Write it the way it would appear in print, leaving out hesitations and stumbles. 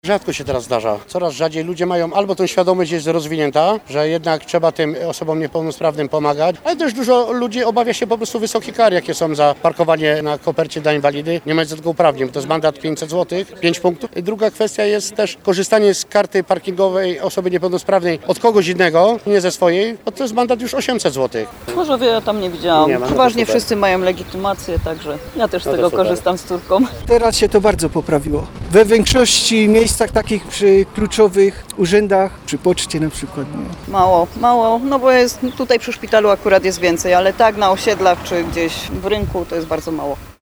Rzadko się teraz zdarza. Coraz rzadziej ludzie mają albo tą świadomość jest rozwinięta, że jednak trzeba tym osobom niepełnosprawnym pomagać, ale też dużo ludzi obawia się po prostu wysokich kar, jakie są za parkowanie na kopercie dla inwalidy, nie mając do tego uprawnień, bo to jest mandat 500 zł, 5 punktów. I druga kwestia jest też korzystanie z karty parkingowej osoby niepełnosprawnej od kogoś innego, nie ze swojej, bo to jest mandat już 800 zł. Może ja tam nie widziałam. Nie ma, no to Przeważnie super. wszyscy mają legitymację, także ja też z No to tego super. korzystam z córką. Teraz się to bardzo poprawiło. We większości miejscach takich przy kluczowych urzędach, przy poczcie na przykład. Nie? Mało, no bo jest tutaj przy szpitalu akurat jest więcej, ale tak na osiedlach czy gdzieś w rynku to jest bardzo mało.